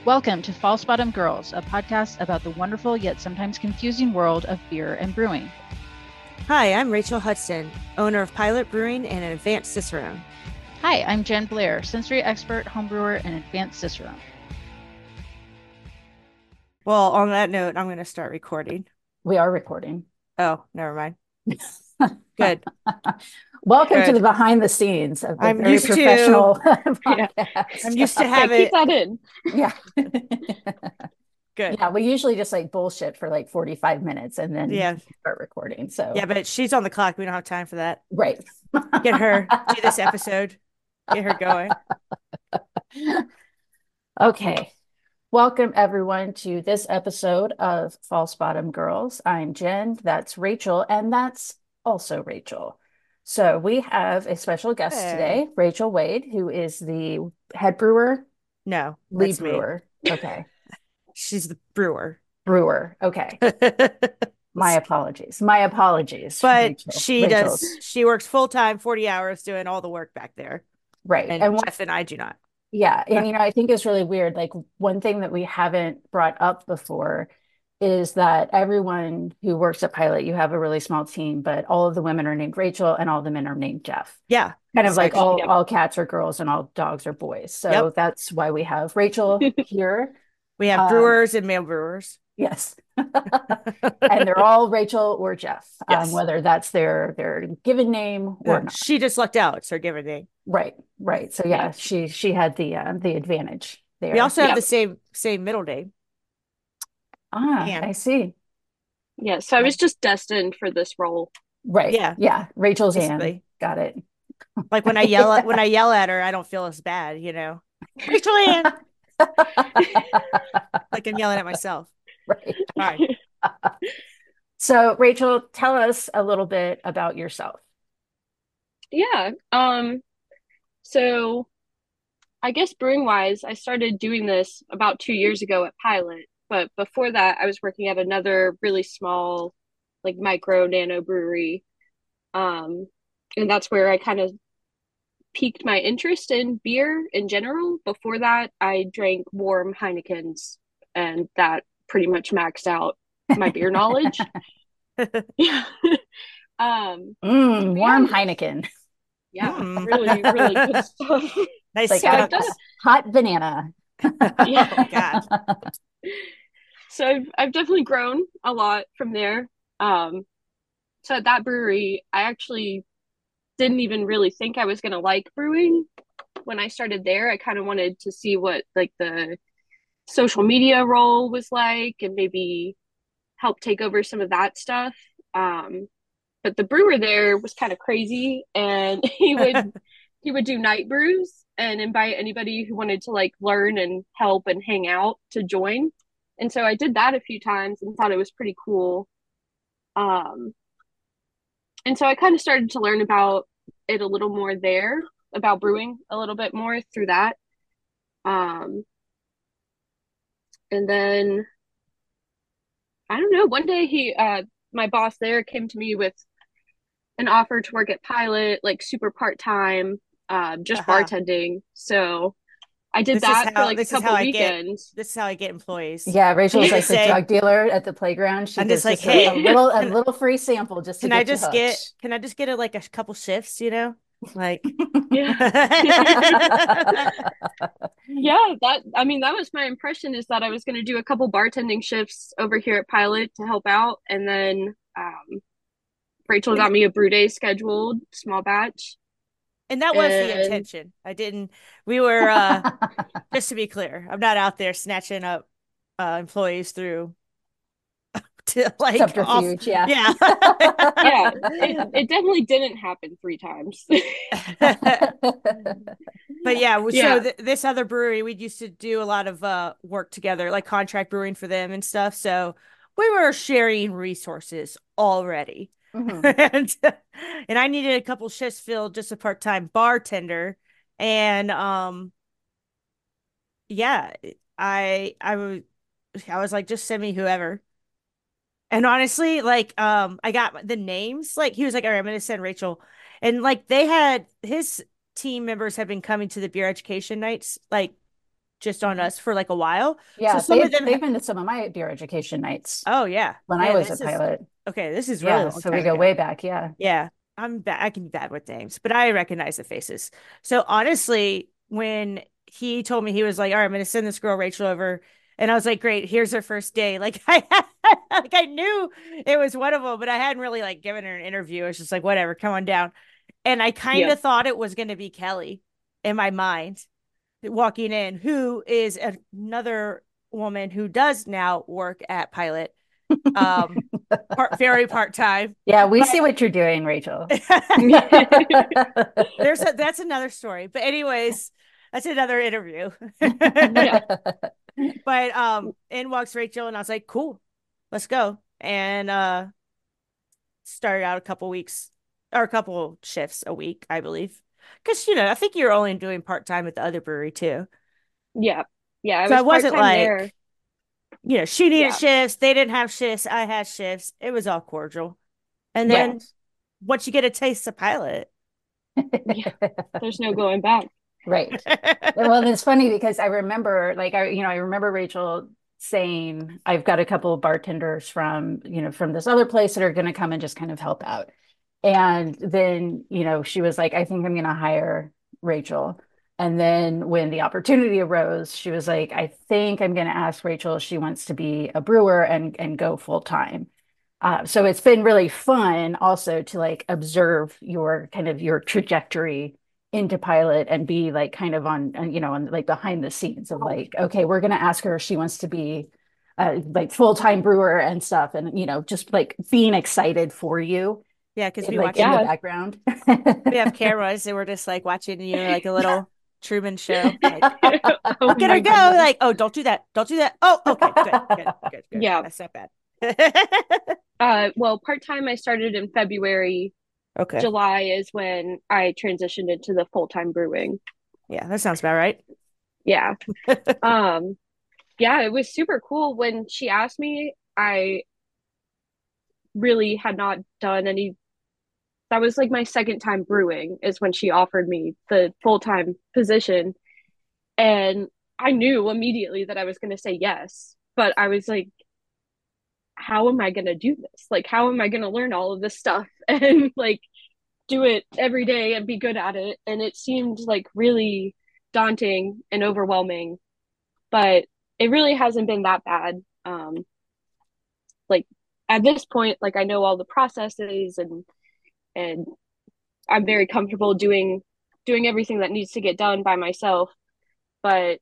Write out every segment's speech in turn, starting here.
Welcome to False Bottom Girls, a podcast about the wonderful yet sometimes confusing world of beer and brewing. Hi, I'm Rachel Hudson, owner of Pilot Brewing and an advanced Cicerone. Hi, I'm Jen Blair, sensory expert, homebrewer, and advanced Cicerone. Well, on that note, I'm going to start recording. We are recording. Oh, never mind. Good. Welcome to the behind the scenes of the very professional podcast. I'm used to have it. Keep that in. Yeah. Good. Yeah, we usually just like bullshit for like 45 minutes and then start recording. So yeah, but she's on the clock. We don't have time for that. Right. Get her do this episode. Get her going. Okay. Welcome everyone to this episode of False Bottom Girls. I'm Jen, that's Rachel, and that's also Rachel. So we have a special guest today, Rachel Wade, who is the head brewer. No, lead brewer. Okay. She's the brewer. Brewer. Okay. My apologies. But she works full time, 40 hours doing all the work back there. Right. And Jeff and I do not. Yeah. And, I think it's really weird. Like one thing that we haven't brought up before is that everyone who works at Pilot, you have a really small team, but all of the women are named Rachel and all the men are named Jeff. Yeah. Kind of like all cats are girls and all dogs are boys. So that's why we have Rachel here. We have brewers and male brewers. Yes. And they're all Rachel or Jeff, whether that's their given name or not. She just lucked out. It's her given name. Right. So she had the advantage there. We also have the same middle name. Anne. I see. Yeah, so I was just destined for this role. Right. Yeah. Rachel's Anne. Got it. Like when I yell at her, I don't feel as bad, Rachel Anne. Like I'm yelling at myself. Right. All right. So Rachel, tell us a little bit about yourself. Yeah. So I guess brewing wise, I started doing this about 2 years ago at Pilot. But before that, I was working at another really small, like micro nano brewery. And that's where I kind of piqued my interest in beer in general. Before that, I drank warm Heinekens, and that pretty much maxed out my beer knowledge. Yeah. Warm Heineken. Yeah, really, really good stuff. Nice. Like hot banana. Yeah. Oh, God. So I've definitely grown a lot from there. So at that brewery, I actually didn't even really think I was going to like brewing. When I started there, I kind of wanted to see what like the social media role was like and maybe help take over some of that stuff. But the brewer there was kind of crazy, and he would do night brews and invite anybody who wanted to like learn and help and hang out to join. And so I did that a few times and thought it was pretty cool. And so I kind of started to learn about it a little more there, about brewing a little bit more through that. And then I don't know, one day my boss there came to me with an offer to work at Pilot, like super part-time, just bartending. So I did that for like a couple weekends. This is how I get employees. Yeah, Rachel's like the drug dealer at the playground. She just like, hey, a little free sample just to can I just get like a couple shifts, Like yeah. Yeah, that was my impression, is that I was going to do a couple bartending shifts over here at Pilot to help out, and then Rachel got me a brew day scheduled, small batch. And that was the intention. We were, just to be clear, I'm not out there snatching up employees through to like subterfuge. Yeah. Yeah, it definitely didn't happen 3 times. But yeah, so this other brewery, we used to do a lot of work together, like contract brewing for them and stuff. So we were sharing resources already. Mm-hmm. and I needed a couple shifts filled, just a part-time bartender. And I was like, just send me whoever. And honestly, like I got the names. Like he was like, all right, I'm gonna send Rachel. And like his team members have been coming to the beer education nights like just on us for like a while. Yeah, so some of them they've been to some of my beer education nights. Oh yeah, when I was a pilot. Okay, this is really long so we go way back. Yeah, I'm bad. I can be bad with names, but I recognize the faces. So honestly, when he told me, he was like, "All right, I'm going to send this girl Rachel over," and I was like, "Great, here's her first day." Like I knew it was one of them, but I hadn't really like given her an interview. It's just like, whatever, come on down. And I kind of thought it was going to be Kelly in my mind walking in, who is another woman who does now work at Pilot, very part-time. Yeah, we see what you're doing, Rachel. That's another story, but anyways, that's another interview. But in walks Rachel, and I was like, cool, let's go. And started out a couple shifts a week, I believe, because I think you're only doing part-time at the other brewery too. Yeah, so I wasn't like there. She needed shifts, they didn't have shifts, I had shifts, it was all cordial. And then once you get a taste of Pilot, there's no going back. Right. Well, it's funny because I remember, like, I remember Rachel saying, I've got a couple of bartenders from this other place that are going to come and just kind of help out. And then, she was like, I think I'm going to hire Rachel. And then when the opportunity arose, she was like, I think I'm going to ask Rachel if she wants to be a brewer and go full time. So it's been really fun also to like observe your trajectory into Pilot and be like kind of on like behind the scenes of like, okay, we're going to ask her if she wants to be like full-time brewer and stuff. And, just like being excited for you. Yeah, because we like in the background. We have cameras and we're just like watching like a little Truman Show. Like, look at her go. Like, oh, don't do that. Don't do that. Oh, okay, good. Yeah, that's not bad. Well, part-time I started in February. Okay. July is when I transitioned into the full-time brewing. Yeah, that sounds about right. Yeah. Yeah, it was super cool. When she asked me, I really had not done any. That was like my second time brewing is when she offered me the full-time position. And I knew immediately that I was going to say yes. But I was like, how am I going to do this? Like, how am I going to learn all of this stuff and like do it every day and be good at it? And it seemed like really daunting and overwhelming, but it really hasn't been that bad. Like at this point, like I know all the processes and I'm very comfortable doing everything that needs to get done by myself. But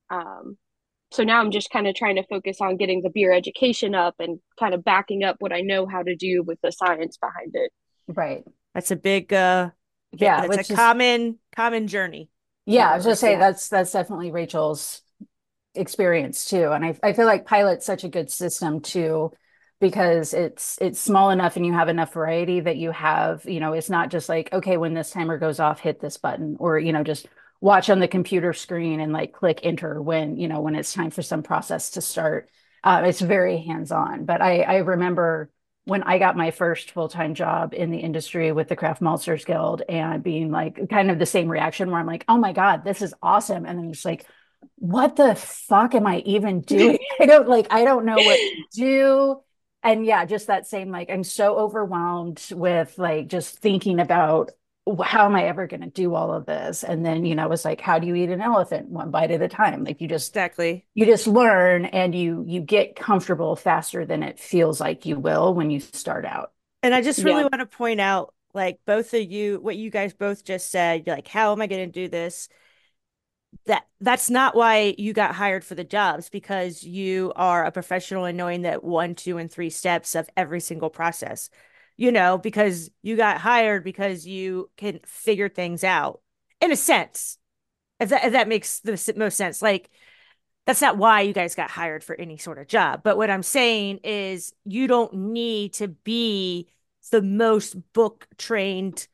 so now I'm just kind of trying to focus on getting the beer education up and kind of backing up what I know how to do with the science behind it. Right. That's a big it's a common journey. Yeah, I was just saying that's definitely Rachel's experience too. And I feel like Pilot's such a good system too, because it's small enough and you have enough variety that you have, it's not just like, okay, when this timer goes off, hit this button, or, just watch on the computer screen and like click enter when it's time for some process to start. It's very hands-on. But I remember when I got my first full-time job in the industry with the Craft Maltsters Guild and being like kind of the same reaction where I'm like, oh my God, this is awesome. And then just like, what the fuck am I even doing? I don't know what to do. And yeah, just that same, like, I'm so overwhelmed with like just thinking about how am I ever going to do all of this? And then, it's like, how do you eat an elephant one bite at a time? Like you just learn and you get comfortable faster than it feels like you will when you start out. And I just really want to point out, like both of you, what you guys both just said, like, how am I going to do this? That's not why you got hired for the jobs, because you are a professional in knowing that 1, 2, and 3 steps of every single process, because you got hired because you can figure things out in a sense, if that makes the most sense. Like, that's not why you guys got hired for any sort of job. But what I'm saying is you don't need to be the most book trained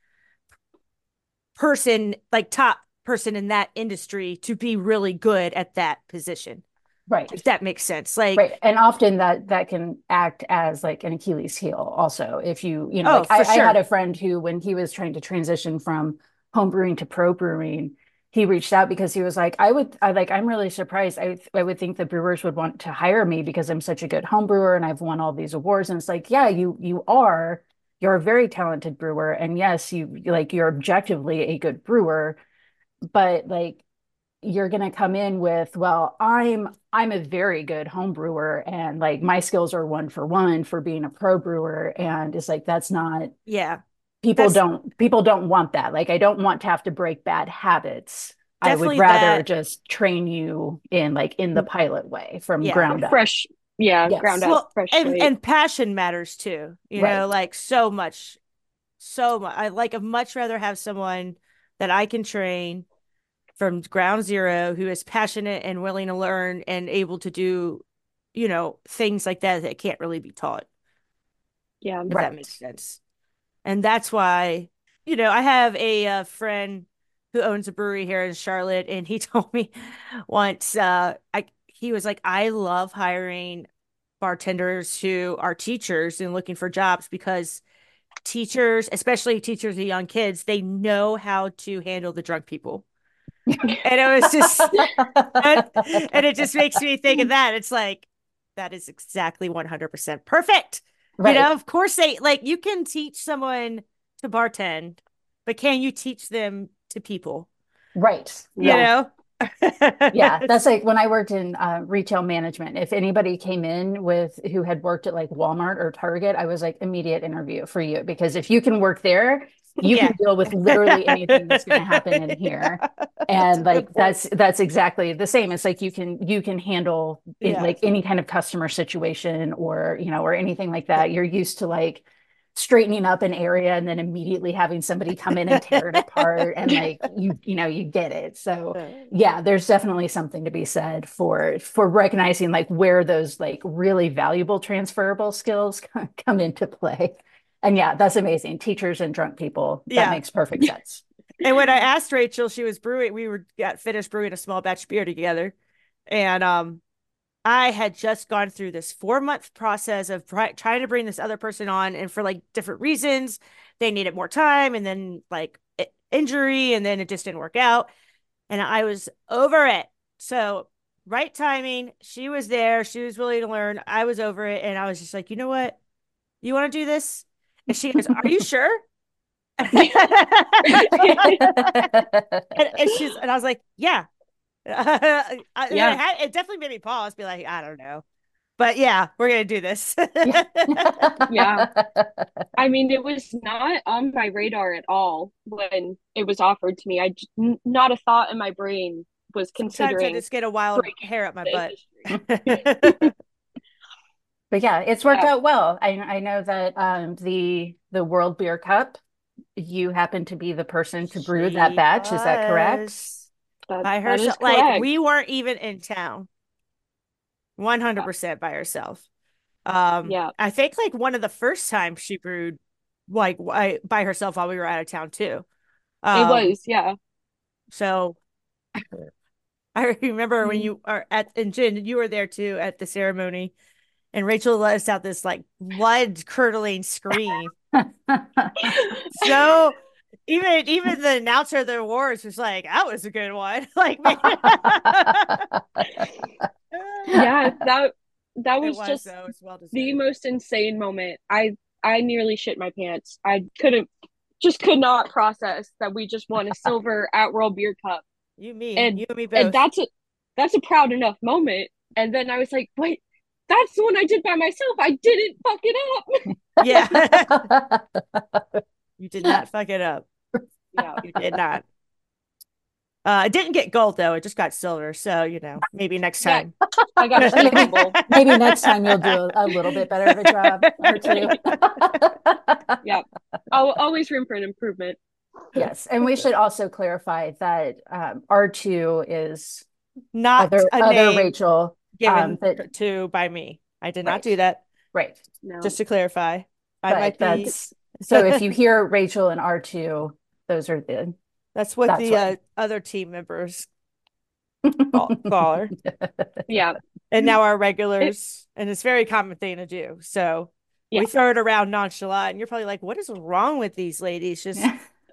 person, like top person in that industry, to be really good at that position. Right. If that makes sense. Like, right. And often that can act as like an Achilles heel also. If I had a friend who, when he was trying to transition from home brewing to pro brewing, he reached out because he was like, I'm really surprised. I would think the brewers would want to hire me because I'm such a good home brewer and I've won all these awards. And it's like, yeah, you're a very talented brewer. And yes, you're objectively a good brewer, but like you're going to come in with, well, I'm a very good home brewer and like my skills are one for one for being a pro brewer. And it's like, that's not, Yeah. people don't want that. Like, I don't want to have to break bad habits. I would Definitely rather that. just train you in the pilot way from Yeah. ground up. Fresh, yeah, Yes. ground up, Well, fresh and slate. passion matters too. You Right. know, like so much. I like I'd much rather have someone that I can train from ground zero who is passionate and willing to learn and able to do, things like that that can't really be taught, Yeah. if Right. that makes sense. And that's why, I have a friend who owns a brewery here in Charlotte, and he told me once, he was like, I love hiring bartenders who are teachers and looking for jobs because teachers, especially teachers of young kids, they know how to handle the drunk people. And it was just, and it just makes me think of that. It's like, that is exactly 100% perfect. Right. Of course you can teach someone to bartend, but can you teach them to people? Right. You know? Yeah, that's like when I worked in retail management. If anybody came in who had worked at like Walmart or Target, I was like, immediate interview for you, because if you can work there, you Yeah. can deal with literally anything that's going to happen in here. And like that's exactly the same. It's like you can handle like any kind of customer situation or anything like that. You're used to like straightening up an area and then immediately having somebody come in and tear it apart, and like you get it. So yeah, there's definitely something to be said for recognizing like where those like really valuable transferable skills come into play. And yeah, that's amazing. Teachers and drunk people, that makes perfect sense. And when I asked Rachel, she was brewing, got finished brewing a small batch beer together. And I had just gone through this 4-month process of trying to bring this other person on, and for like different reasons, they needed more time, and then like injury, and then it just didn't work out. And I was over it. So right timing, she was there, she was willing to learn. I was over it, and I was just like, you know what? You want to do this? And she goes, are you sure? and I was like, yeah. It definitely made me pause, be like, I don't know, but yeah, we're gonna do this. Yeah. I mean, it was not on my radar at all when it was offered to me. Not a thought in my brain was considering. Sometimes I just get a wild hair up my butt. But yeah, it's worked out well. I know that the World Beer Cup, you happen to be the person to brew that batch. Is that correct? By herself. Like, we weren't even in town. 100% by herself. I think like one of the first times she brewed like by herself while we were out of town too. It was, yeah. So I remember when you are and Jen, you were there too at the ceremony, and Rachel let us out this like blood curdling scream. So even the announcer of the awards was like, that was a good one. Like, yeah, that was just the most insane moment. I nearly shit my pants. I could not process that we just won a silver at World Beer Cup. You and me both. And that's a proud enough moment. And then I was like, wait, that's the one I did by myself. I didn't fuck it up. Yeah. You did not fuck it up. Yeah, you did not. It didn't get gold though. It just got silver. So, maybe next time. Yeah, I got a maybe next time you'll do a little bit better of a job or two. Yeah. Always room for an improvement. Yes. And we should also clarify that R2 is not other Rachel given to by me. I did not do that. Right. No. Just to clarify. So if you hear Rachel and R2, those are that's what the other team members call her. Yeah. And now our regulars, and it's a very common thing to do. So we throw it around nonchalant, and you're probably like, what is wrong with these ladies? Just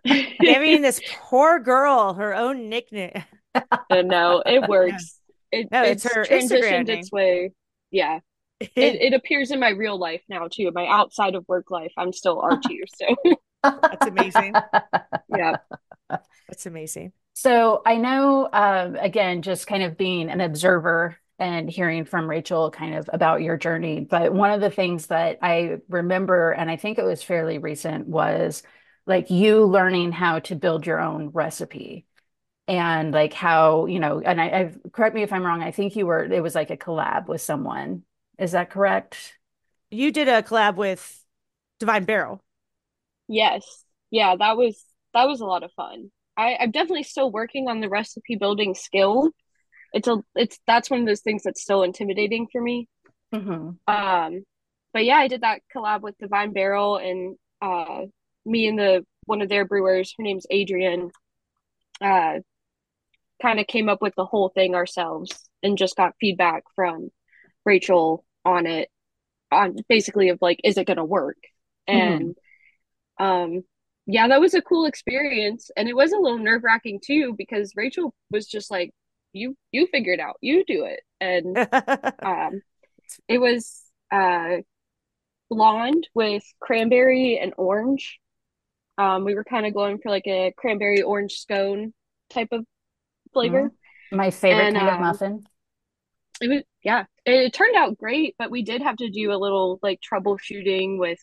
Giving this poor girl her own nickname. No, it Yeah. works. It No, it's it's her Instagram transitioned name. its way. Yeah. It appears in my real life now too. My outside of work life, I'm still R2. So That's amazing. yeah. That's amazing. So I know, again, just kind of being an observer and hearing from Rachel kind of about your journey, but one of the things that I remember, and I think it was fairly recent, was like you learning how to build your own recipe and like how, and I've correct me if I'm wrong, I think it was like a collab with someone. Is that correct? You did a collab with Divine Barrel. Yes. Yeah, that was a lot of fun. I'm definitely still working on the recipe building skill. It's that's one of those things that's still intimidating for me. Mm-hmm. But yeah, I did that collab with Divine Barrel and me and the one of their brewers, her name's Adrian, uh kind of came up with the whole thing ourselves and just got feedback from Rachel on it, on basically of like, is it gonna work? Mm-hmm. And um yeah, that was a cool experience. And it was a little nerve-wracking too, because Rachel was just like, you figure it out, you do it. And um it was blonde with cranberry and orange. We were kind of going for like a cranberry orange scone type of flavor. My favorite And kind of muffin. it was, yeah, it turned out great, but we did have to do a little like troubleshooting with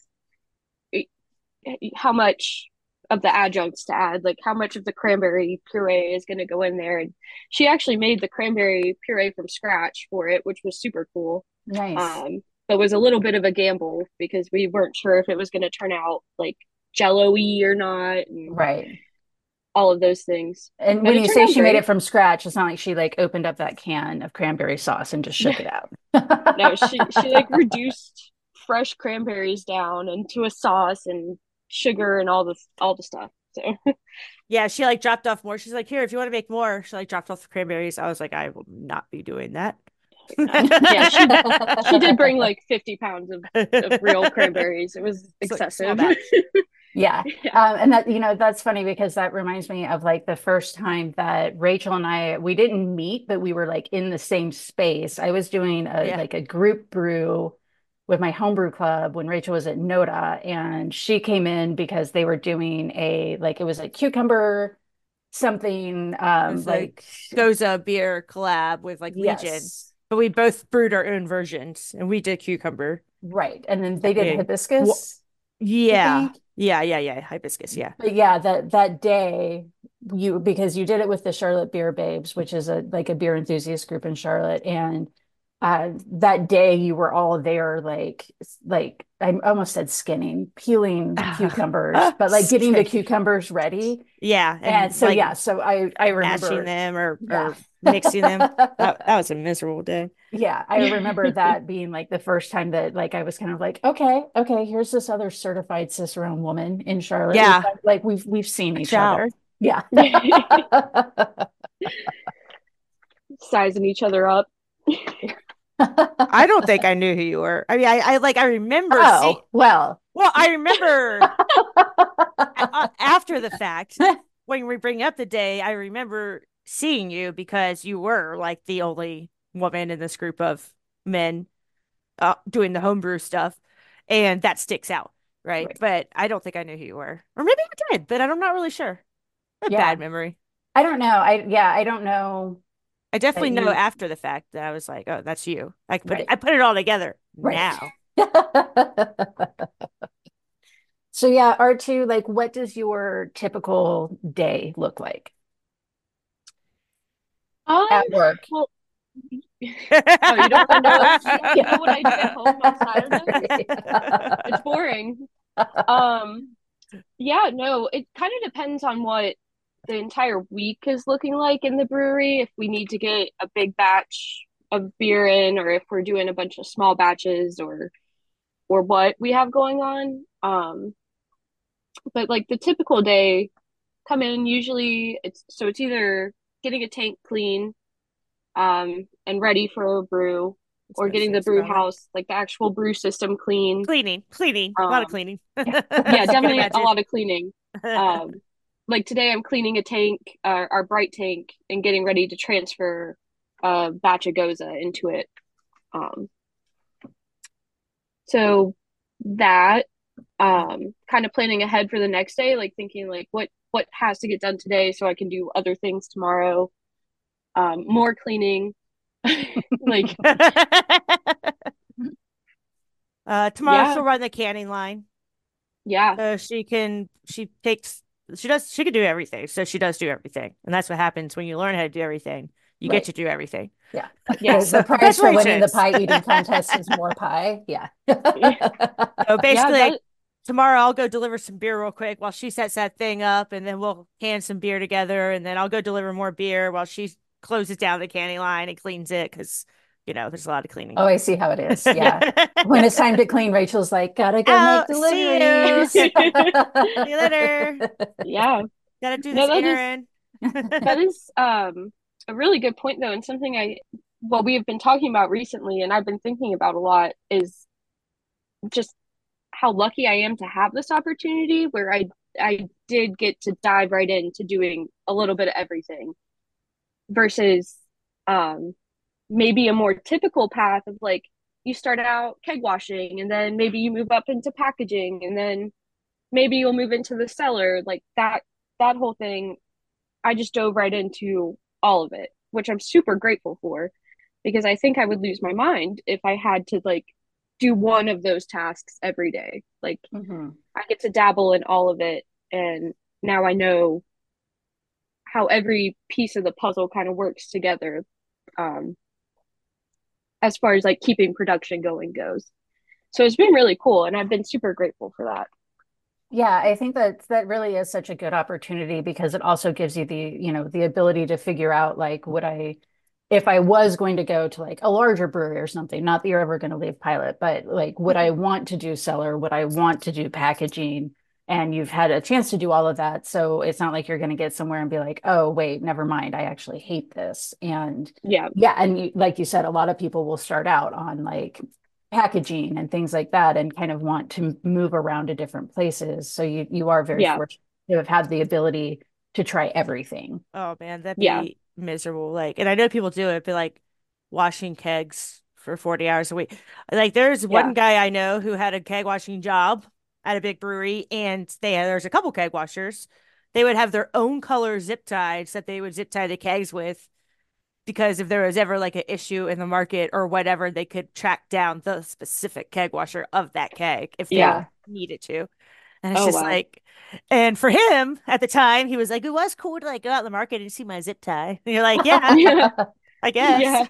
how much of the adjuncts to add, like how much of the cranberry puree is going to go in there. And she actually made the cranberry puree from scratch for it, which was super cool. Nice. But was a little bit of a gamble because we weren't sure if it was going to turn out like jello-y or not, and Right. all of those things. And But when it you turned say out she made great. it from scratch, it's not like she like opened up that can of cranberry sauce and just shook it out. No, she like reduced fresh cranberries down into a sauce and sugar and all the stuff. So Yeah, she like dropped off more. She's like, here, if you want to make more, she like dropped off the cranberries. I was like, I will not be doing that. yeah, she did bring like 50 pounds of real cranberries. It was It's like small excessive. batch. Yeah. Yeah. And that, that's funny because that reminds me of like the first time that Rachel and we didn't meet, but we were like in the same space. I was doing Yeah. like a group brew with my homebrew club when Rachel was at Noda, and she came in because they were doing it was a cucumber something, It's like, like Goza beer collab with like Legion. yes, But we both brewed our own versions and we did cucumber. right. And then they did Yeah. hibiscus, I Yeah. think. Yeah. Hibiscus. Yeah. But yeah, that day because you did it with the Charlotte Beer Babes, which is a beer enthusiast group in Charlotte, and that day you were all there, like I almost said skinning, peeling cucumbers, but like getting the cucumbers ready. Yeah. And so like yeah, so I mashing remember, them yeah. or mixing them. That was a miserable day. Yeah, I remember that being like the first time that like I was kind of like, okay, here's this other certified Cicerone woman in Charlotte. Yeah. We've seen each Ciao. other. Yeah. Sizing each other up. I don't think I knew who you were. I mean, I remember well, I remember after the fact when we bring up the day, I remember seeing you because you were like the only woman in this group of men doing the homebrew stuff, and that sticks out, right? But I don't think I knew who you were, or maybe I did, but I'm not really sure. A bad memory. I don't know. I don't know. I definitely know after the fact that I was like, oh, that's you. I put it all together now. So yeah, R2, like, what does your typical day look like at work? Well, oh, you don't want to know what I do at home on Saturday? It's boring. Yeah, no, it kind of depends on what the entire week is looking like in the brewery. If we need to get a big batch of beer in, or if we're doing a bunch of small batches, or what we have going on. But like the typical day, come in, usually it's either getting a tank clean, and ready for a brew, or getting the brew house, like the actual brew system clean. Cleaning, a lot of cleaning. Yeah, definitely a lot of cleaning. like today I'm cleaning a tank, our bright tank, and getting ready to transfer a batch of Goza into it. Um, so that kind of planning ahead for the next day, like thinking like what has to get done today so I can do other things tomorrow. More cleaning. Like tomorrow yeah. she'll run the canning line. Yeah. So she can do everything. So she does do everything. And that's what happens when you learn how to do everything. You get to do everything. Yeah. Yeah. The prize for winning the Congratulations. pie eating contest is more pie. Yeah. So basically, Yeah, tomorrow I'll go deliver some beer real quick while she sets that thing up, and then we'll can some beer together, and then I'll go deliver more beer while she closes down the canning line and cleans it because there's a lot of cleaning. Oh, I see how it is. Yeah. When it's time to clean, Rachel's like, gotta go make See you. deliveries. See you later. yeah. Gotta do No, this errand. that is a really good point though, and something we have been talking about recently and I've been thinking about a lot is just how lucky I am to have this opportunity where I did get to dive right into doing a little bit of everything versus um maybe a more typical path of like you start out keg washing and then maybe you move up into packaging and then maybe you'll move into the cellar, like that whole thing. I just dove right into all of it, which I'm super grateful for because I think I would lose my mind if I had to like do one of those tasks every day. Like I get to dabble in all of it, and now I know how every piece of the puzzle kind of works together, um, as far as like keeping production going goes. So it's been really cool, and I've been super grateful for that. Yeah, I think that really is such a good opportunity because it also gives you the ability to figure out like if I was going to go to like a larger brewery or something, not that you're ever going to leave Pilot, but like would I want to do cellar? Would I want to do packaging? And you've had a chance to do all of that. So it's not like you're going to get somewhere and be like, oh, wait, never mind. I actually hate this. And Yeah. yeah, and like you said, a lot of people will start out on like packaging and things like that and kind of want to move around to different places. So you are very Yeah. fortunate to have had the ability to try everything. Oh man, that'd Yeah. be miserable. Like, and I know people do it, but like washing kegs for 40 hours a week. Like, there's one guy I know who had a keg washing job at a big brewery, and there's a couple keg washers. They would have their own color zip ties that they would zip tie the kegs with because if there was ever like an issue in the market or whatever, they could track down the specific keg washer of that keg if they needed to. And it's Oh just wow. like, and for him at the time, he was like, it was cool to like go out in the market and see my zip tie. And you're like, yeah, Yeah. I guess.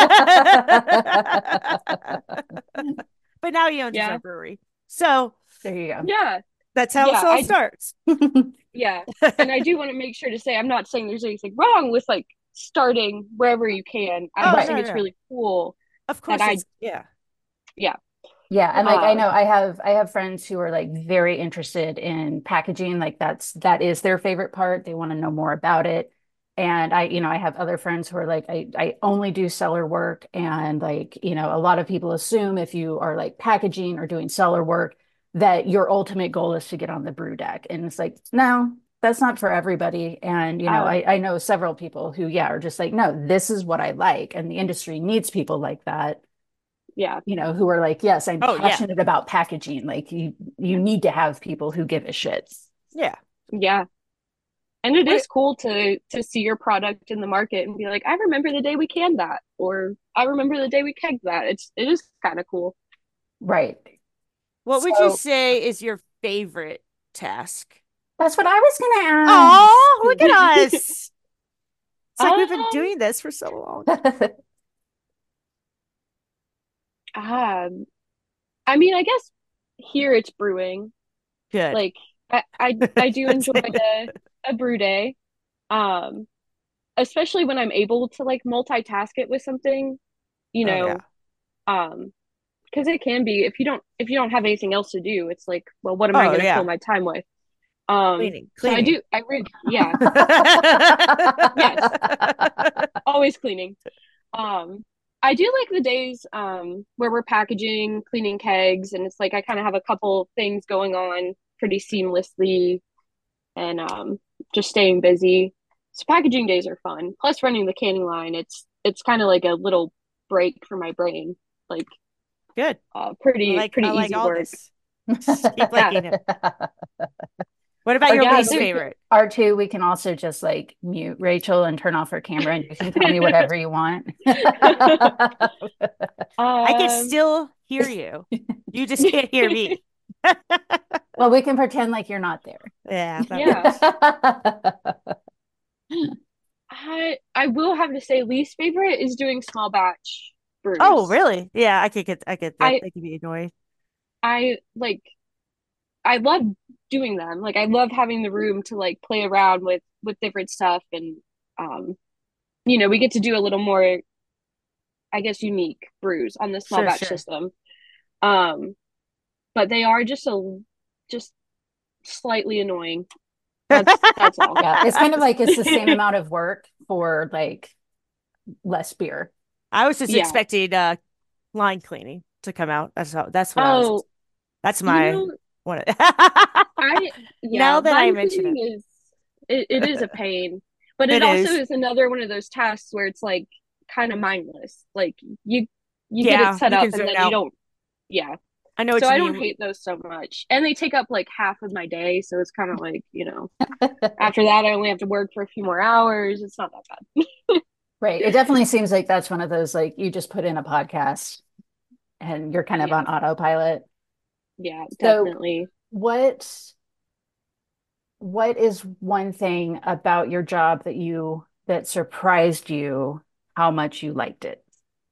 Yeah. But now he owns his Yeah. own brewery. So There you go. Yeah. that's how Yeah. it all starts. Yeah. And I do want to make sure to say I'm not saying there's anything wrong with like starting wherever you can. I Oh, just no, think it's no. really cool Of course that yeah. Yeah. Yeah, and like I Um, know I have friends who are like very interested in packaging, like that is their favorite part. They want to know more about it. And I have other friends who are like I only do cellar work and like, a lot of people assume if you are like packaging or doing cellar work that your ultimate goal is to get on the brew deck. And it's like, no, that's not for everybody. And oh, I know several people who are just like, no, this is what I like. And the industry needs people like that yeah. who are like, yes, I'm Oh, yeah. passionate about packaging. Like you need to have people who give a shit. Yeah. Yeah. And it is cool to see your product in the market and be like, I remember the day we canned that, or I remember the day we kegged that. It is kind of cool. Right. What would you So say is your favorite task? that's what I was gonna Oh, look at us. It's like we've been Um, doing this for so long. um, I mean, I guess here it's brewing. Good. Like I do enjoy a brew day. Um, especially when I'm able to like multitask it with something, you Oh, yeah. know, because it can be if you don't have anything else to do, it's like, well, what am I Oh, going to fill yeah. my time with? Cleaning. So yeah, yes, always cleaning. I do like the days where we're packaging, cleaning kegs, and it's like I kind of have a couple things going on pretty seamlessly, and just staying busy. So packaging days are fun. Plus running the canning line, it's kind of like a little break for my brain. Like good. Pretty I like easy all work. This. Keep liking it. What about your least favorite? R2, we can also just like mute Rachel and turn off her camera and you can tell me whatever you want. I can still hear you. You just can't hear me. Well, we can pretend like you're not there. Yeah. I will have to say least favorite is doing small batch brews. Oh, really? Yeah, I get that. They can be annoying. I love doing them. Like I love having the room to like play around with different stuff and we get to do a little more, I guess, unique brews on the small batch system. But they are just slightly annoying. That's all. Yeah, it's kind of like it's the same amount of work for like less beer. I was just expecting line cleaning to come out. That's what that's my one. Now that I mention it is a pain, but it also is another one of those tasks where it's like kind of mindless. Like you get it set up and then you don't. Yeah. I know what so you I mean. don't hate those so much, and they take up like half of my day, so it's kind of like after that I only have to work for a few more hours. It's not that bad. Right. It definitely seems like that's one of those like you just put in a podcast and you're kind of on autopilot. Yeah, definitely. So what is one thing about your job that surprised you how much you liked it?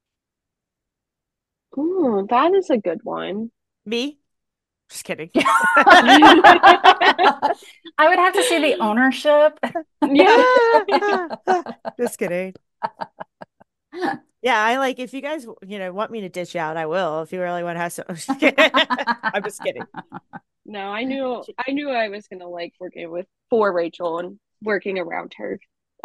Ooh, that is a good one. Me? Just kidding. I would have to say the ownership. Yeah. Just kidding. Yeah, I like if you guys, want me to dish out, I will. If you really want to have some, I'm just kidding. No, I knew I was gonna like working for Rachel and working around her.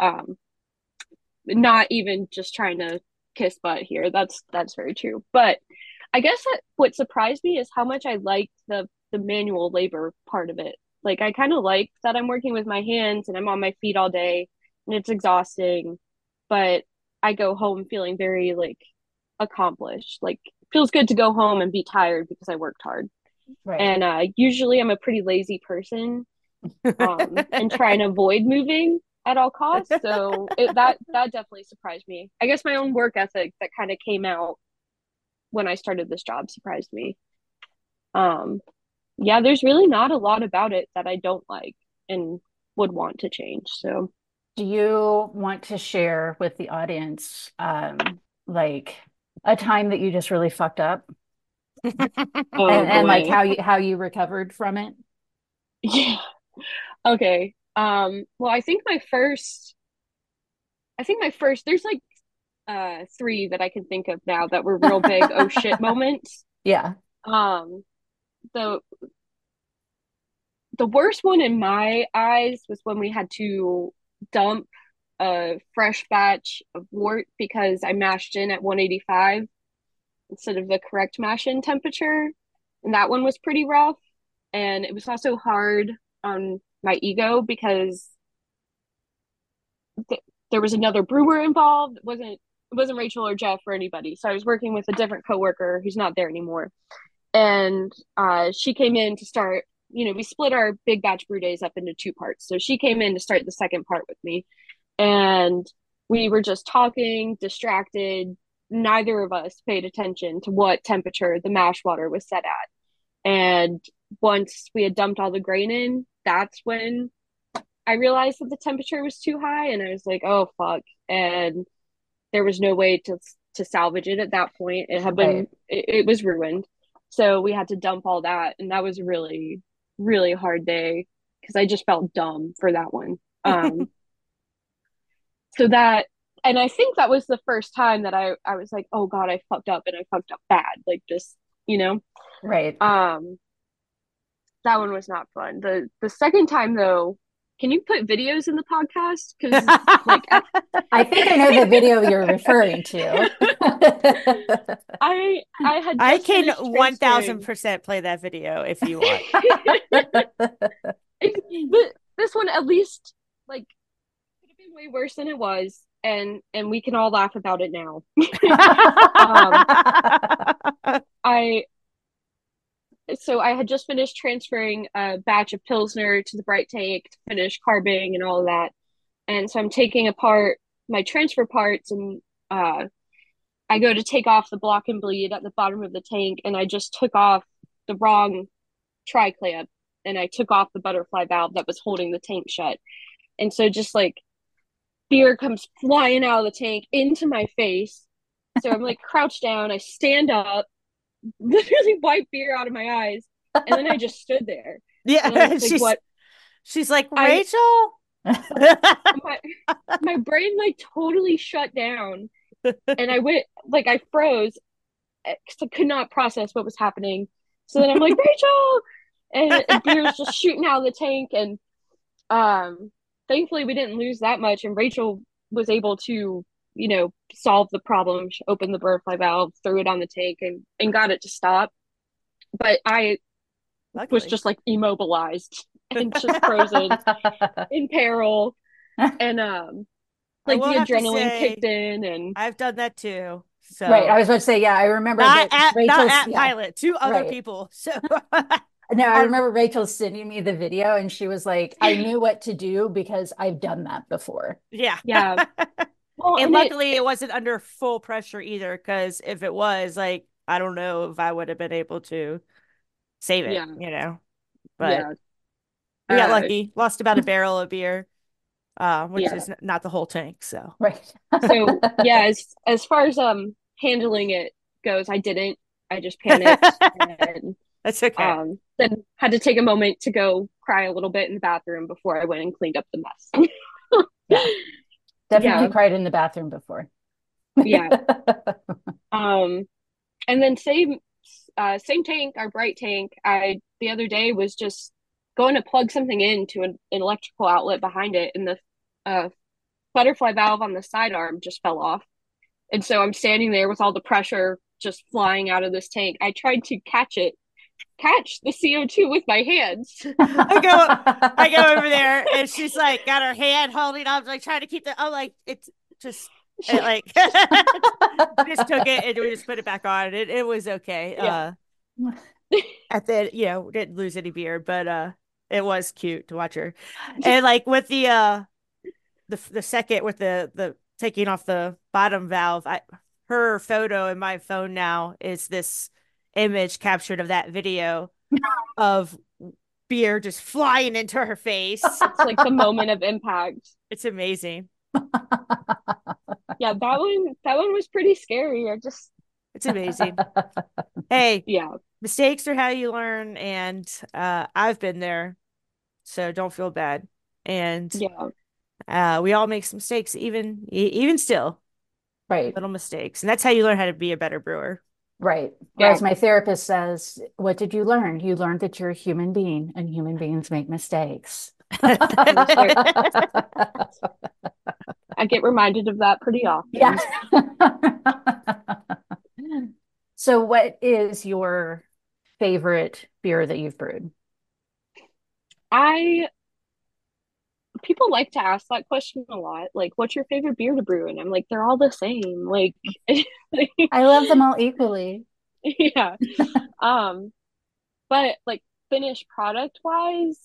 Not even just trying to kiss butt here. That's very true. But I guess what surprised me is how much I liked the manual labor part of it. Like I kind of like that I'm working with my hands and I'm on my feet all day and it's exhausting, but I go home feeling very like accomplished. Like feels good to go home and be tired because I worked hard. Right. And usually I'm a pretty lazy person and try and avoid moving at all costs. So that definitely surprised me. I guess my own work ethic that kind of came out when I started this job surprised me. Yeah, there's really not a lot about it that I don't like and would want to change. So do you want to share with the audience like a time that you just really fucked up? and like how you recovered from it? Yeah. Okay. Well, I think my first there's like 3 that I can think of now that were real big oh shit moments. Yeah. The worst one in my eyes was when we had to dump a fresh batch of wort because I mashed in at 185 instead of the correct mash in temperature. And that one was pretty rough. And it was also hard on my ego because there was another brewer involved. It wasn't Rachel or Jeff or anybody. So I was working with a different coworker who's not there anymore. And she came in to start, we split our big batch brew days up into 2 parts. So she came in to start the second part with me. And we were just talking, distracted. Neither of us paid attention to what temperature the mash water was set at. And once we had dumped all the grain in, that's when I realized that the temperature was too high. And I was like, oh, fuck. And there was no way to salvage it at that point. It had been, it was ruined. So we had to dump all that. And that was a really, really hard day because I just felt dumb for that one. So that, and I think that was the first time that I was like, oh God, I fucked up and I fucked up bad. Like just, Right. That one was not fun. The second time though, can you put videos in the podcast? Because like I think I know the video you're referring to. I can 1000% play that video if you want. This one at least like could have been way worse than it was, and we can all laugh about it now. I So I had just finished transferring a batch of Pilsner to the Bright tank to finish carbing and all of that. And so I'm taking apart my transfer parts, and I go to take off the block and bleed at the bottom of the tank, and I just took off the wrong tri-clamp, and I took off the butterfly valve that was holding the tank shut. And so just like beer comes flying out of the tank into my face. So I'm like crouched down, I stand up, literally wipe beer out of my eyes, and then I just stood there. Yeah, like, what? She's like, Rachel. my brain like totally shut down, and I went like I froze because I could not process what was happening. So then I'm like, Rachel, and beer's just shooting out of the tank, and thankfully we didn't lose that much, and Rachel was able to solve the problem. She opened the butterfly valve, threw it on the tank, and got it to stop. But I was just like immobilized and just frozen in peril, and like the adrenaline kicked in, and I've done that too. So right, I was about to say, yeah, I remember not at Pilot, two other people. So no, I remember Rachel sending me the video, and she was like, I knew what to do because I've done that before. Yeah. Well, and luckily it wasn't under full pressure either, because if it was, like, I don't know if I would have been able to save it, but we got lucky. Lost about a barrel of beer, which is not the whole tank. So right. So yeah, as far as handling it goes, I just panicked. And that's okay. Then had to take a moment to go cry a little bit in the bathroom before I went and cleaned up the mess. Yeah. Definitely cried in the bathroom before. Yeah. And then same tank, our Bright tank. I the other day was just going to plug something into an electrical outlet behind it, and the butterfly valve on the sidearm just fell off. And so I'm standing there with all the pressure just flying out of this tank. I tried to catch the CO2 with my hands. I go over there, and she's like got her hand holding up, like trying to keep I'm like, it's just like just took it and we just put it back on. It was okay. Yeah. At the didn't lose any beer, but it was cute to watch her. And like with the second with the taking off the bottom valve, her photo in my phone now is this image captured of that video of beer just flying into her face. It's like the moment of impact. It's amazing. Yeah, that one was pretty scary. It's amazing. Hey, yeah, mistakes are how you learn, and I've been there, so don't feel bad. And we all make some mistakes, even still, right? Little mistakes, and that's how you learn how to be a better brewer. Right. Yeah. As my therapist says, what did you learn? You learned that you're a human being, and human beings make mistakes. I get reminded of that pretty often. Yeah. So what is your favorite beer that you've brewed? People like to ask that question a lot. Like, what's your favorite beer to brew? And I'm like, they're all the same. Like, I love them all equally. Yeah. But like finished product wise,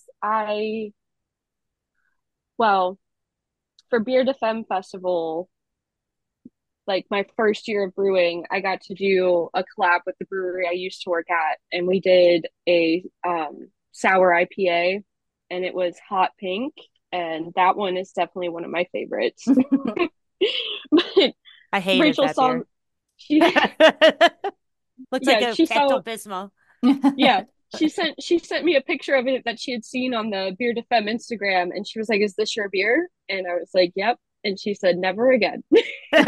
for Bière de Femme Festival, like my first year of brewing, I got to do a collab with the brewery I used to work at, and we did a sour IPA, and it was hot pink, and that one is definitely one of my favorites. But I hate Rachel that beer. She looks like a Pepto-Bismol. Yeah. She sent me a picture of it that she had seen on the Bière de Femme Instagram, and she was like, "Is this your beer?" And I was like, "Yep." And she said, "Never again." It's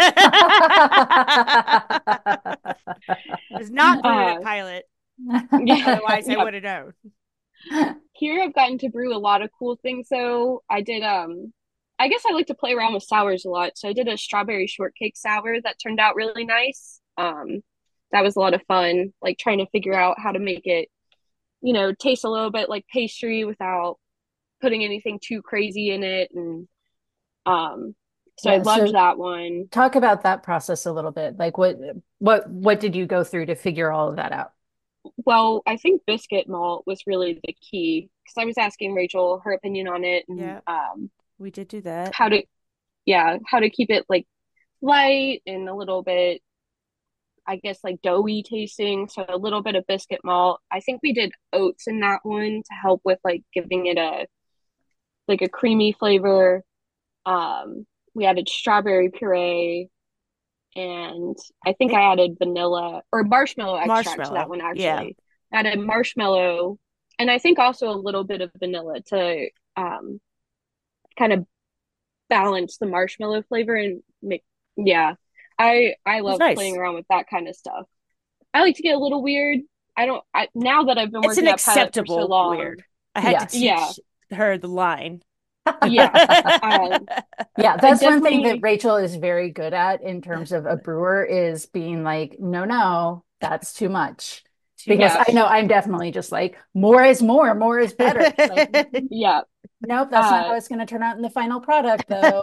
not brewed at Pilot. Yeah. Otherwise, I would have known. Here, I've gotten to brew a lot of cool things. So I did. I guess I like to play around with sours a lot. So I did a strawberry shortcake sour that turned out really nice. That was a lot of fun. Like trying to figure out how to make it, taste a little bit like pastry without putting anything too crazy in it. And so I loved that one. Talk about that process a little bit. Like what did you go through to figure all of that out? Well, I think biscuit malt was really the key because I was asking Rachel her opinion on it, and we did do that. How to keep it like light and a little bit, I guess, like doughy tasting. So a little bit of biscuit malt. I think we did oats in that one to help with like giving it a creamy flavor. We added strawberry puree, and I think I added vanilla or marshmallow extract to that one actually. Yeah. I added marshmallow, and I think also a little bit of vanilla to kind of balance the marshmallow flavor and make. I love playing around with that kind of stuff. I like to get a little weird. Now that I've been working at Pilot for so long, weird. I had to teach her the line. Yeah. That's one thing that Rachel is very good at in terms of a brewer is being like, no, that's too much. Because I know I'm definitely just like, more is more is better. Like, nope, that's not how it's going to turn out in the final product, though.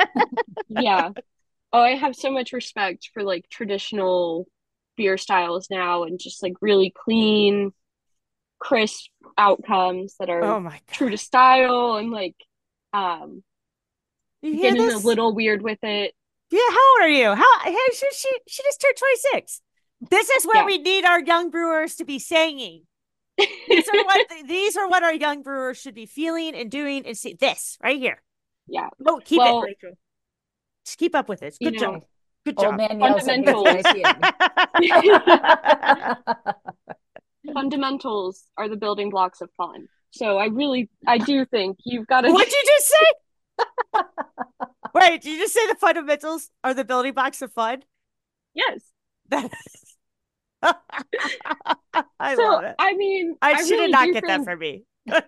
I have so much respect for like traditional beer styles now, and just like really clean, crisp outcomes that are true to style, and like getting a little weird with it. Yeah, how old are you? She just turned 26. This is what we need our young brewers to be saying. These are what our young brewers should be feeling and doing, and see this right here. Yeah. No, keep it, Rachel. Just keep up with it. Good job. Good job. Old man yells Fundamentals are the building blocks of fun. So I do think you've got to. What'd you just say? Wait, did you just say the fundamentals are the building blocks of fun? Yes. I love it. I mean, I should really not get that for me.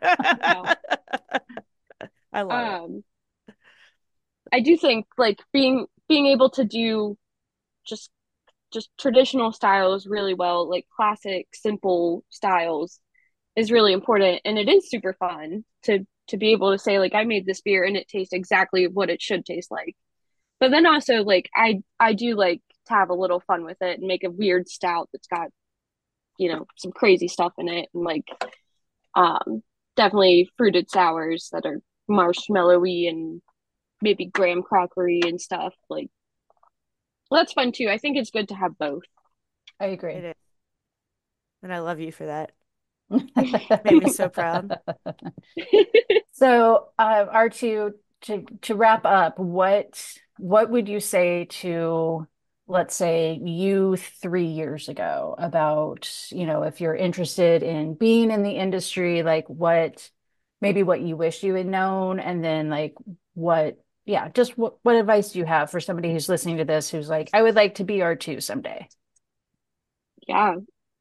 I love it. I do think like being able to do just traditional styles really well, like classic, simple styles, is really important, and it is super fun to be able to say like I made this beer and it tastes exactly what it should taste like. But then also like I do like to have a little fun with it and make a weird stout that's got some crazy stuff in it, and like definitely fruited sours that are marshmallowy and maybe graham crackery and stuff. Like, well, that's fun too. I think it's good to have both. I agree. It is. And I love you for that. Made me so proud. So R2, to wrap up, what would you say to, let's say, you 3 years ago about, if you're interested in being in the industry, like what you wish you had known, and then like what advice do you have for somebody who's listening to this who's like, I would like to be R2 someday? Yeah.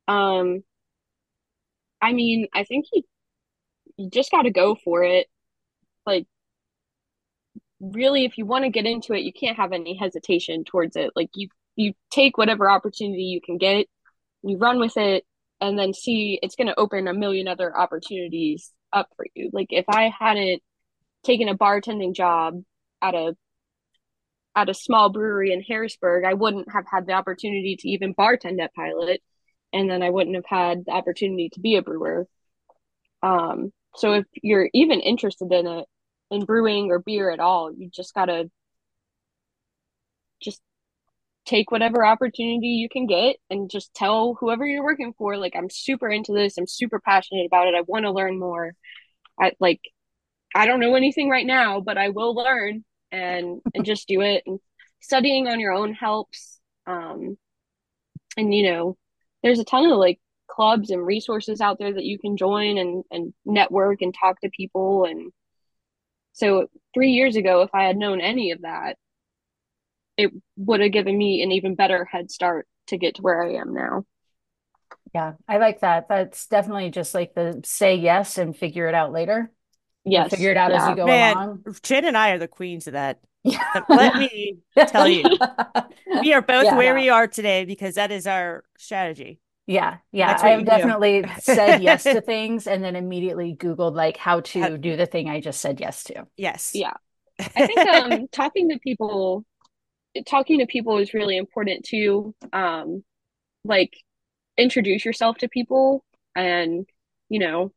I mean, I think you just got to go for it. Like, really, if you want to get into it, you can't have any hesitation towards it. Like, you take whatever opportunity you can get, you run with it, and then see it's going to open a million other opportunities up for you. Like, if I hadn't taken a bartending job at a small brewery in Harrisburg, I wouldn't have had the opportunity to even bartend at Pilot, and then I wouldn't have had the opportunity to be a brewer. So if you're even interested in brewing or beer at all, you just gotta just take whatever opportunity you can get and just tell whoever you're working for, like, I'm super into this, I'm super passionate about it, I want to learn more. I don't know anything right now, but I will learn, and just do it. And studying on your own helps. And there's a ton of like clubs and resources out there that you can join and network and talk to people. And so 3 years ago, if I had known any of that, it would have given me an even better head start to get to where I am now. Yeah, I like that. That's definitely just like the say yes and figure it out later. Yes. Figure it out as you go along. Jen and I are the queens of that. Let me tell you. We are both where we are today because that is our strategy. Yeah, That's what I've you do. definitely said yes to things and then immediately Googled like how to do the thing I just said yes to. Yes. Yeah. I think talking to people is really important too. Like introduce yourself to people and you know,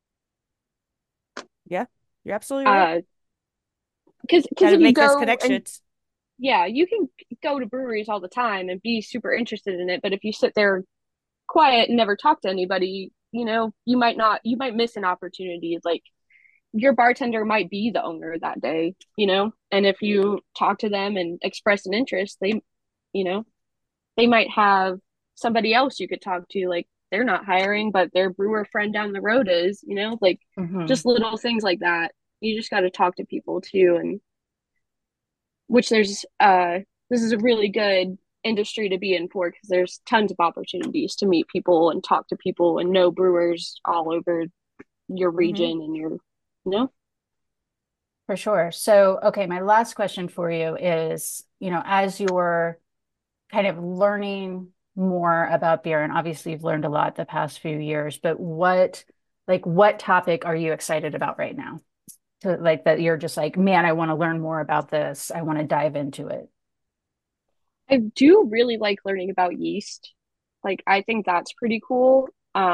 Yeah, you're absolutely right. uh because Got to if you make those go and connections. yeah, you can go to breweries all the time and be super interested in it, but if you sit there quiet and never talk to anybody, you might miss an opportunity. Like your bartender might be the owner that day, and if you talk to them and express an interest, you know, they might have somebody else you could talk to. Like they're not hiring, but their brewer friend down the road is, like Hmm. just little things like that. You just got to talk to people too, and which this is a really good industry to be in for because there's tons of opportunities to meet people and talk to people and know brewers all over your Hmm. region and your. For sure. So, okay, my last question for you is, as you're kind of learning more about beer, and obviously you've learned a lot the past few years, but what topic are you excited about right now? To like that you're just like, man, I want to learn more about this. I want to dive into it. I do really like learning about yeast. Like I think that's pretty cool.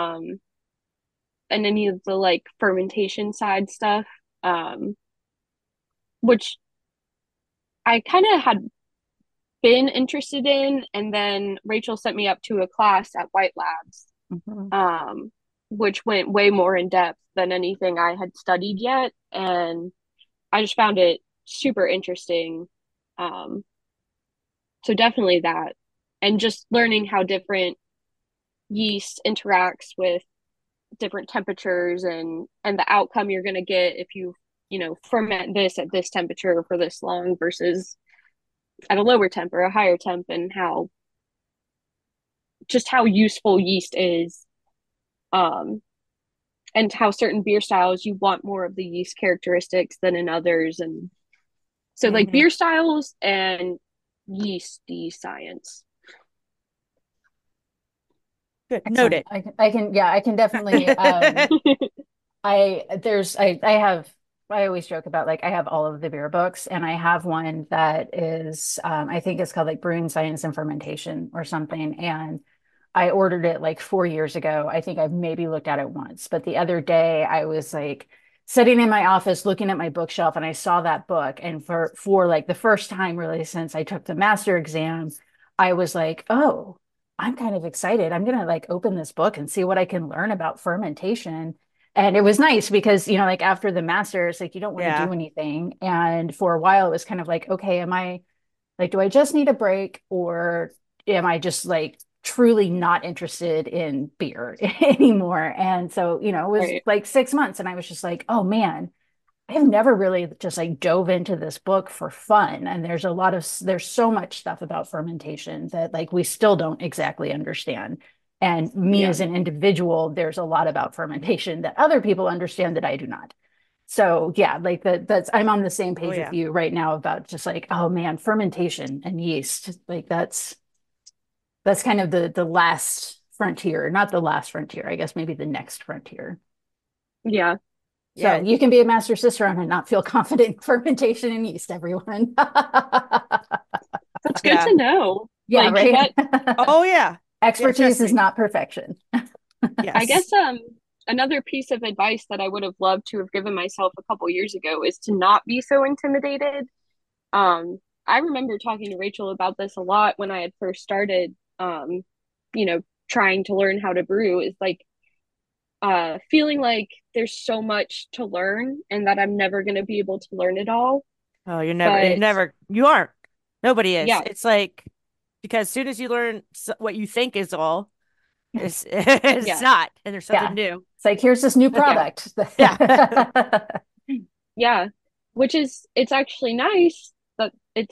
And any of the like fermentation side stuff, um, which I kind of had been interested in, and then Rachel sent me up to a class at White Labs, Mhm. um, which went way more in depth than anything I had studied yet, and I just found it super interesting. Um, so definitely that, and just learning how different yeast interacts with different temperatures and the outcome you're going to get if you ferment this at this temperature for this long versus at a lower temp or a higher temp, and how useful yeast is, um and how certain beer styles you want more of the yeast characteristics than in others, and so like Hmm. beer styles and yeasty science. Good. Excellent. Noted. Yeah, I can definitely I have I always joke about like I have all of the beer books and I have one that is I think it's called like Brewing Science and Fermentation or something, and I ordered it like 4 years ago. I think I've maybe looked at it once, but the other day I was like sitting in my office looking at my bookshelf and I saw that book, and for like the first time really since I took the master exam, I was like, "Oh, I'm kind of excited. I'm gonna like open this book and see what I can learn about fermentation." And it was nice because, like after the masters, like you don't want to Yeah. do anything. And for a while, it was kind of like, okay, am I like, do I just need a break or am I just like truly not interested in beer anymore? And so, it was Right. like 6 months and I was just like, oh man, I've never really just like dove into this book for fun. And there's so much stuff about fermentation that like we still don't exactly understand. And me Yeah. as an individual, there's a lot about fermentation that other people understand that I do not. So yeah, like that's I'm on the same Oh page with yeah. you right now about just like, oh man, fermentation and yeast. Like that's kind of the last frontier, not the last frontier, I guess maybe the next frontier. Yeah. So Yeah. you can be a master cicerone and not feel confident in fermentation and yeast, everyone. That's good Yeah. to know. Yeah, Like right. that. Oh yeah. Yeah. Expertise Trust is me. not perfection. I Yes. guess another piece of advice that I would have loved to have given myself a couple years ago is to not be so intimidated. I remember talking to Rachel about this a lot when I had first started, trying to learn how to brew, is like feeling like there's so much to learn and that I'm never going to be able to learn it all. Oh, But you aren't. Nobody is. yeah, It's like because as soon as you learn what you think is all, it's yeah, not, and there's something Yeah. new. It's like, here's this new yeah, product. Yeah. yeah, which is, it's actually nice that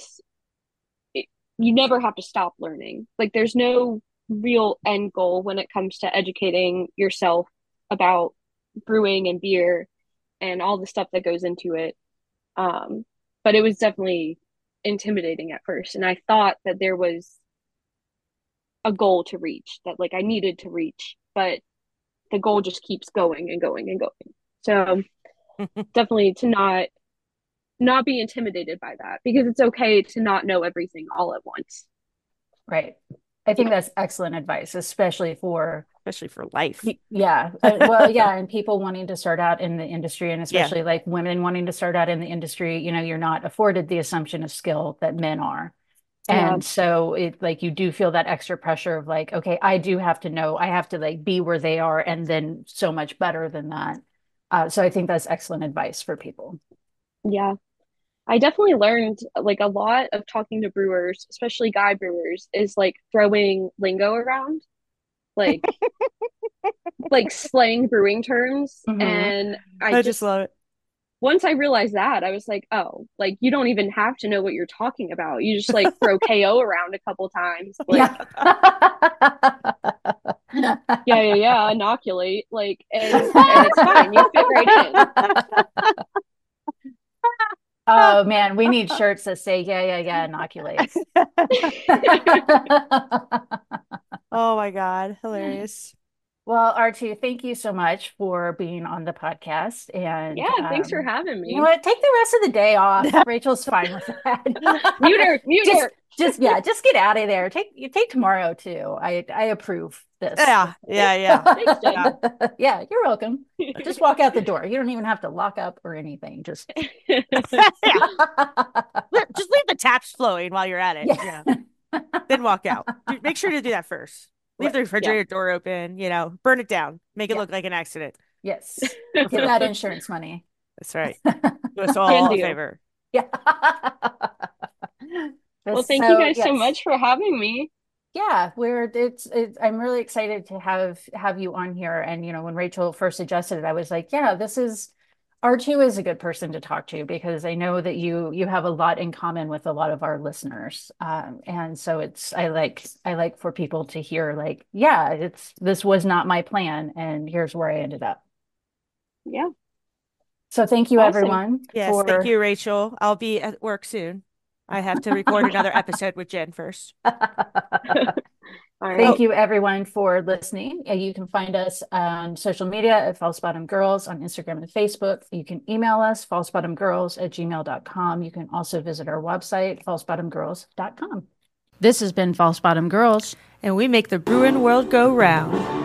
it, you never have to stop learning. Like there's no real end goal when it comes to educating yourself about brewing and beer and all the stuff that goes into it. Um, but it was definitely intimidating at first. And I thought that there was a goal to reach that like I needed to reach, but the goal just keeps going and going and going. So definitely to not be intimidated by that, because it's okay to not know everything all at once. Right. I think that's excellent advice, especially for life. Yeah. Well, yeah. And people wanting to start out in the industry, and especially like women wanting to start out in the industry, you're not afforded the assumption of skill that men are. And so it like you do feel that extra pressure of like, okay, I do have to know, I have to like be where they are and then so much better than that. So I think that's excellent advice for people. Yeah. I definitely learned like a lot of talking to brewers, especially guy brewers, is like throwing lingo around, like like slang brewing terms. And I just love it. Once I realized that, I was like, oh, like you don't even have to know what you're talking about. You just like throw KO around a couple times. Like yeah, inoculate, like and it's fine. You fit right in. Oh man, we need shirts that say yeah, inoculate. Oh my God, hilarious. Well, Archie, thank you so much for being on the podcast. And yeah, thanks for having me. You know what? Take the rest of the day off. Rachel's fine with that. mute her. Just get out of there. Take tomorrow too. I approve this. Yeah. Thanks, Jen. Yeah, you're welcome. Just walk out the door. You don't even have to lock up or anything. Just just leave the taps flowing while you're at it. Yeah. Then walk out. Make sure to do that first. Leave the refrigerator door open, burn it down, make it look like an accident. Yes. Get that insurance money. That's right. Do us all a favor. Yeah. Well, thank you guys so much for having me. Yeah, I'm really excited to have you on here. And when Rachel first suggested it, I was like, yeah, R2 is a good person to talk to, because I know that you have a lot in common with a lot of our listeners. And so I like for people to hear like, yeah, this was not my plan and here's where I ended up. Yeah. So thank you, everyone. Yes, thank you, Rachel. I'll be at work soon. I have to record another episode with Jen first. Thank you, everyone, for listening. You can find us on social media at False Bottom Girls on Instagram and Facebook. You can email us, falsebottomgirls@gmail.com. You can also visit our website, falsebottomgirls.com. This has been False Bottom Girls. And we make the brewing world go round.